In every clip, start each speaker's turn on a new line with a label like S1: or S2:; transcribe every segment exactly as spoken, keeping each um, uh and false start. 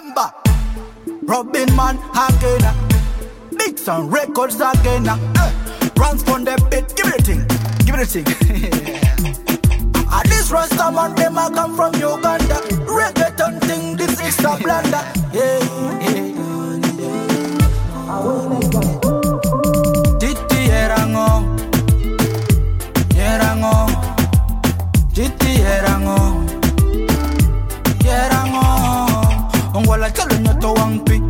S1: Remember, Robin Man again. Big Sound Records again. Uh, runs from the bit. Give it a thing. Give it a thing. And this Rasta man, them a come from Uganda. Reggaeton thing, this is a blunder. Yeah, yeah. Titi erango, erango. Titi erango, erango. Ongwala chalo nyoto wangpi,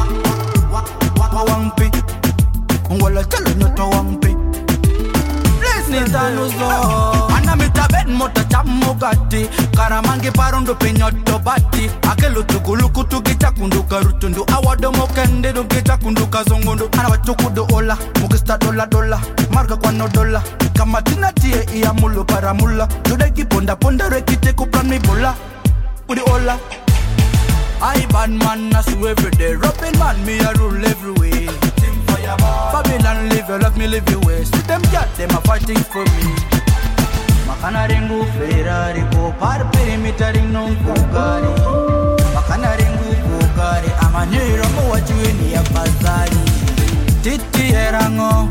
S1: wangpi. Ongwala chalo nyoto wangpi. Nita nuzo Anamita ben mota chamo gati Karamangi parundo pinyoto bati Akelu tukuluku tukita kunduka rutundu Awado mokende dukita kunduka zongundu Anawatukudu ola Mukista dola dola Marga kwa no dola Kama tina tie iya mulu para mula Judeki ponda ponda rekite kuplan mi bola Udi ola I bad man I sue everyday Robin man me I rule everywhere Babylon live your love, me live your way. See them got them are fighting for me. Makana ringu Ferrari, go par perimeter in non Bugatti. Makana ringu Bugatti, I'm a new Romo what you in your Bazari. Titi erango,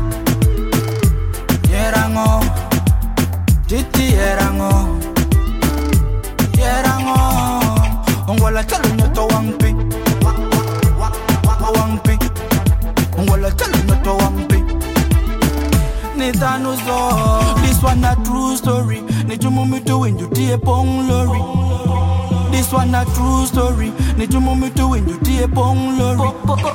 S1: erango, Titi erango, erango. Ongola chalo nyoto wangpi, wangpi. Wala tell me to wampi. Nita nuzo. This one a true story. Need you move me to win you tape on lorry. This one a true story. Need you move me to win you tape on lorry.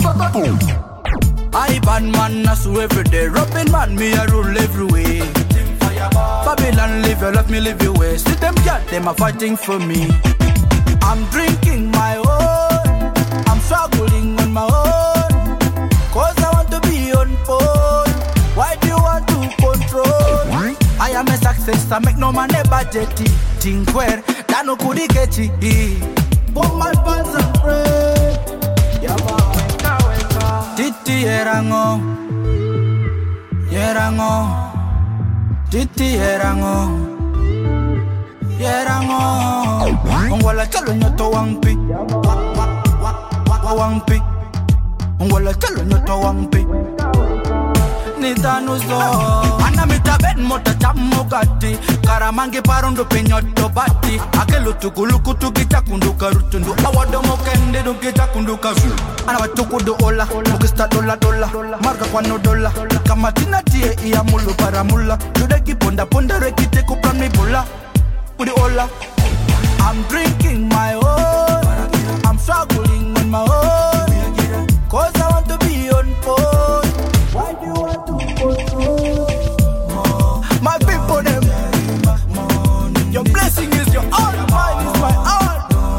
S1: I bad man I sue everyday. Robin man me I rule everywhere. Babylon live your love me live your way. See them got them are fighting for me. I'm drinking my own. I'm struggling on my own. Cause I want to be on phone. Why do you want to control? I am a success, I make no money budgety. Think where, that no could get it. Put my pants and pray. Titi erango, erango. Titi erango, erango. Ongwala chalo nyoto wangpi, wangpi. Wala tell nyoto wampi. Nita nuzo Anamita ben mota chamo gati Karamangi parundo pinyoto bati Akelu tukuluku tukita kunduka rutundu Awado mokende dukita kunduka zulu Anawatukudu ola Mukista dola dola Marga kwa no dola Kama tina tie iya mulu para mula Judeki ponda ponda rekite kuplan mi bola Udi ola I'm drinking my own I'm struggling on my own Cause I want to be on phone. Why do you want to control? My people, them. Your blessing is your own. Mine is my own.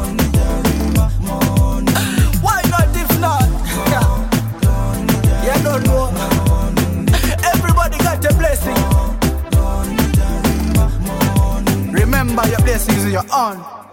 S1: Why not if not? Yeah, yeah, don't know. Everybody got a blessing. Remember your blessing is your own.